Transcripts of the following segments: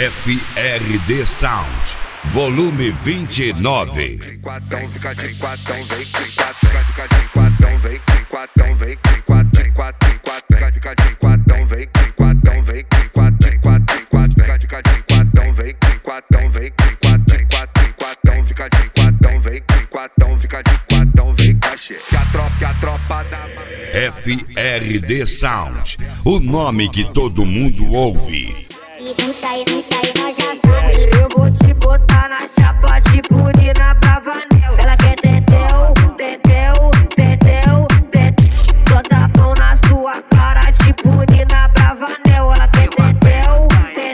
FRD Sound, volume 29. Fica de quatão, vem de quatão, fica de quatão, vem de quatão, vem de quatão, fica de quatão, vem de quatão, vem de quatão, fica de quatão, vem de quatão, vem de quatão, fica de quatão, vem de quatão, fica de quatão, vem cachê. Que a tropa da FRD Sound, o nome que todo mundo ouve. Isso aí, nós já sabe. Eu vou te botar na chapa de Burina Bravanel. Ela quer teteu. Só dá pão na sua cara de Burina Bravanel. Ela quer teteu.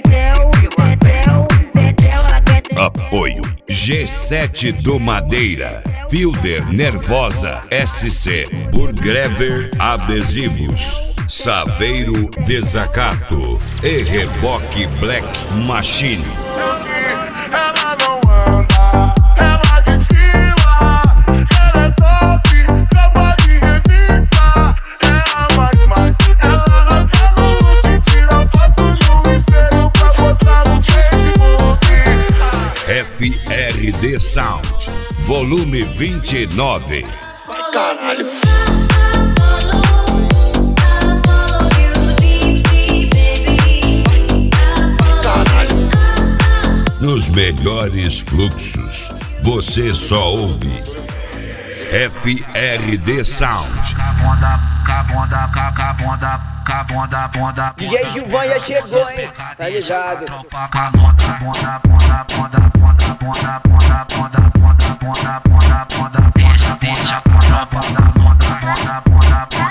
Ela quer teteu. Apoio G7 do Madeira, Fielder Nervosa SC, Burgrever Adesivos, Saveiro Desacato e Reboque Black Machine. Ela não anda, ela desfila. Ela é top, capa de revista. Ela mais, ela arrasa no look. Tira foto no espelho pra postar no Facebook. FRD Sound, volume 29. Vai caralho. Nos melhores fluxos, você só ouve FRD Sound. DJ Gilvan já chegou, hein? Tá ligado? Tá